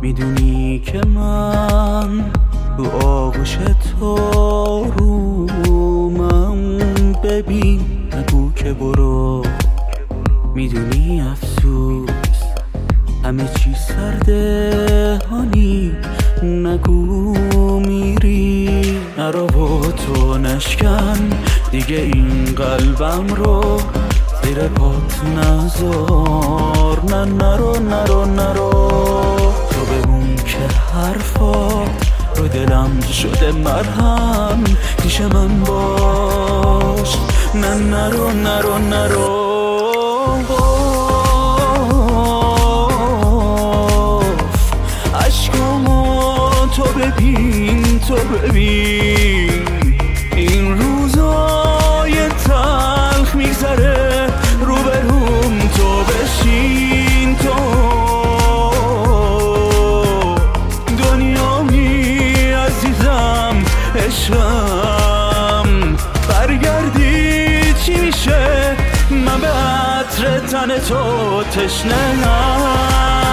میدونی که من رو آغوش تو رومم، ببین نگو که برو. میدونی افسوس همه چی سرده هانی، نگو میری نرو و تو نشکن دیگه این قلبم رو زیر پات نذار. نه نرو نرو نرو، تو بمون که حرفات رو دلم شده مرهم، پیش من باش. نه نرو نرو نرو، تو ببین تو ببین این روزای تلخ میگذره رو به روم، تو بشین تو دنیامی عزیزم عشقم. برگردی چی میشه من به عطر تن تو تشنه‌ام.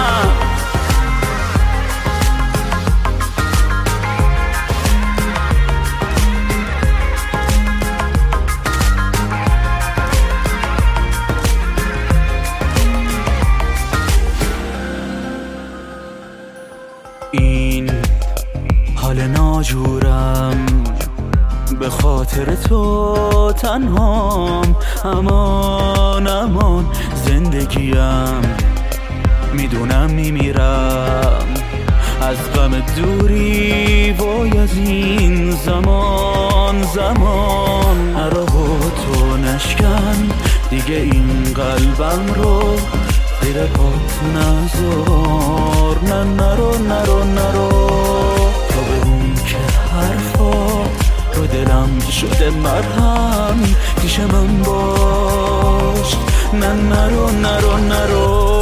این حال ناجورم به خاطر تو تنهام، امان امان زندگیم. میدونم میمیرم از غم دوری، وای از این زمان زمان. نرو تو نشکن دیگه این قلبم رو زیر پات نذار. نه نرو نرو نرو، تو ببین که حرفات رو دلم شده مرهم، پیش من باش. نه نرو نرو نرو،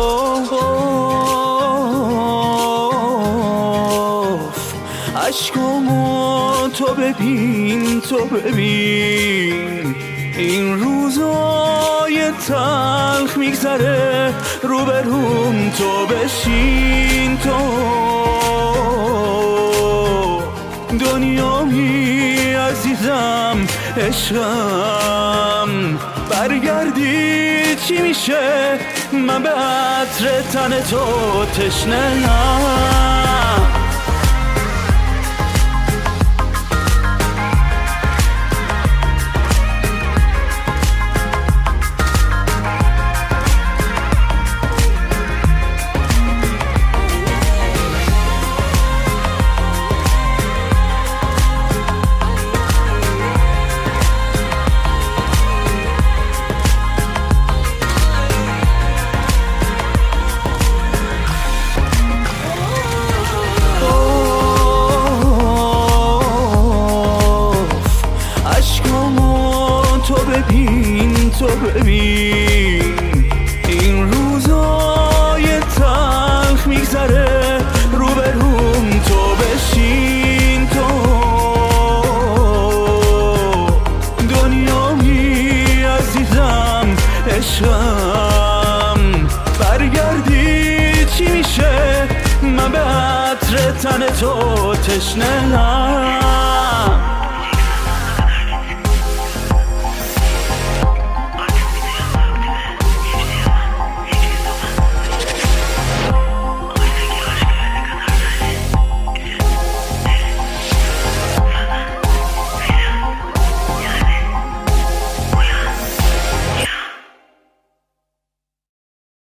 عشقامو تو ببین تو ببین این روزای تلخ میگذره رو به روم، تو بشین تو دنیامی عزیزم عشقم. برگردی چی میشه من به عطر تن تو تشنه‌ام. تو ببین تو ببین این روزای تلخ میگذره رو به روم، تو بشین تو دنیامی عزیزم عشقم. برگردی چی میشه من به عطر تن تو تشنه‌ام.